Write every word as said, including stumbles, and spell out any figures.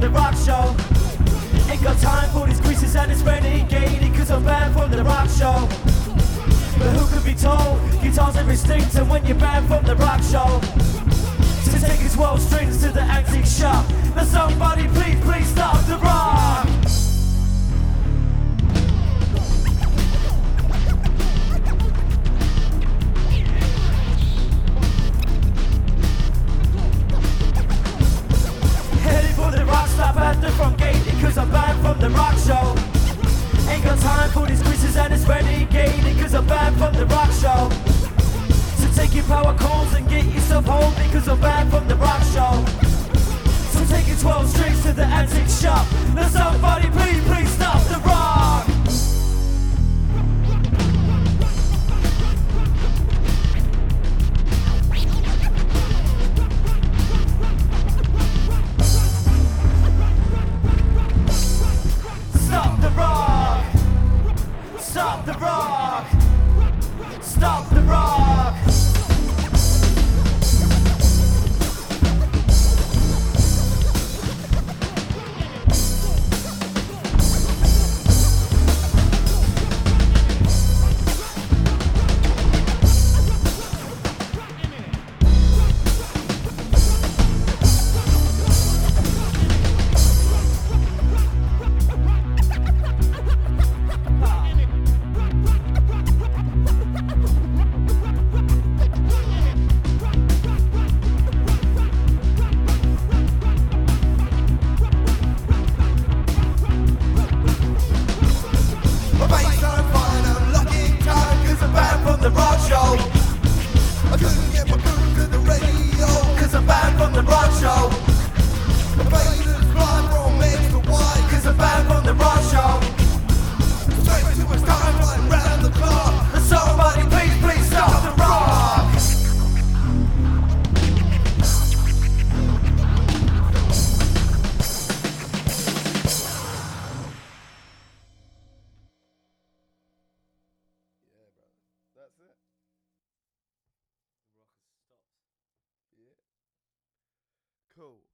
the rock show. Ain't got time for these creases and it's renegading, cause I'm banned from the rock show. But who can be told? Guitars are extinct, and when you're banned from the rock show, to take his twelve strings to the antique shop. Now somebody please, please stop the rock. Heading for the rock stop at the front gate, cause I'm banned from the rock show. Ain't got time for these creases and it's renegading, cause I'm banned from the rock show. So take your power calls and get yourself home, because I'm banned from the rock show. So take your twelve strings to the antique shop. Now somebody please, please stop the rock. Stop the rock. Stop the rock. Stop the rock. That's it. The rock has stopped. Yeah. Cool.